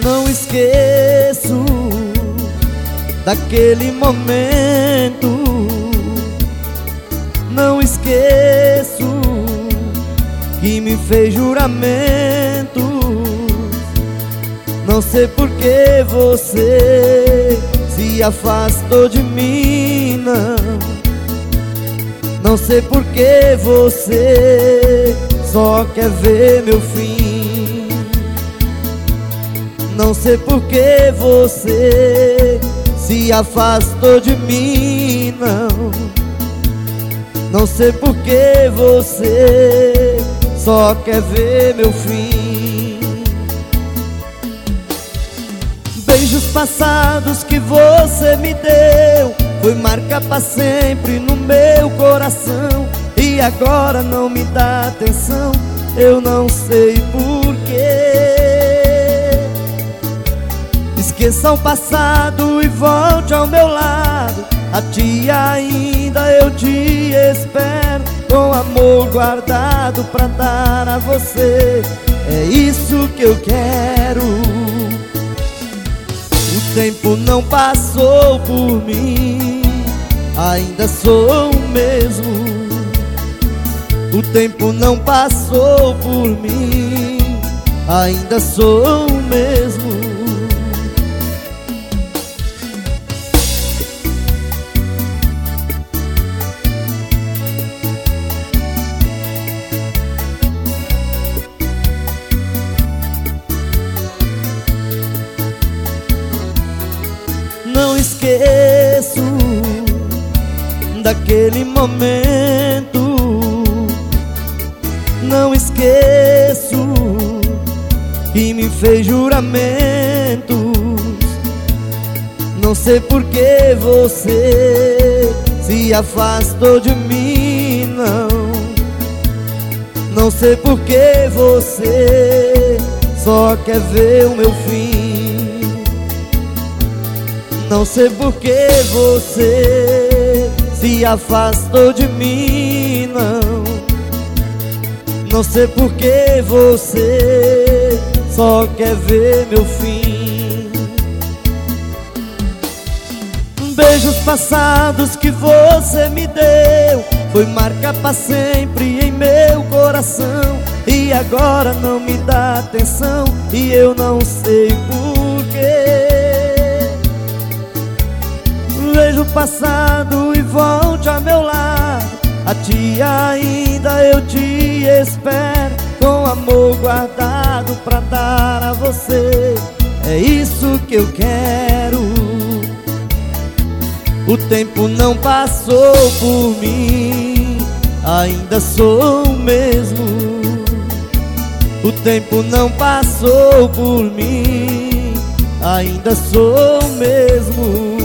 Não esqueço daquele momento. Não esqueço que me fez juramentos. Não sei por que você se afastou de mim, não sei por que você só quer ver meu fim. Não sei por que você se afastou de mim, não sei por que você só quer ver meu fim. Beijos passados que você me deu foi marca pra sempre no meu coração. E agora não me dá atenção, eu não sei porquê. Esqueça o passado e volte ao meu lado. A ti ainda eu te espero, com amor guardado pra dar a você. É isso que eu quero. O tempo não passou por mim, ainda sou o mesmo. O tempo não passou por mim, ainda sou o mesmo. Não esqueço daquele momento. Não esqueço que me fez juramentos. Não sei por que você se afastou de mim, não sei por que você só quer ver o meu fim. Não sei por que você se afastou de mim, não sei por que você só quer ver meu fim. Beijos passados que você me deu foi marca pra sempre em meu coração. E agora não me dá atenção e eu não sei porquê. Veja o passado e volte ao meu lado. A ti ainda eu te espero, com amor guardado pra dar a você. É isso que eu quero. O tempo não passou por mim, ainda sou o mesmo. O tempo não passou por mim, ainda sou o mesmo.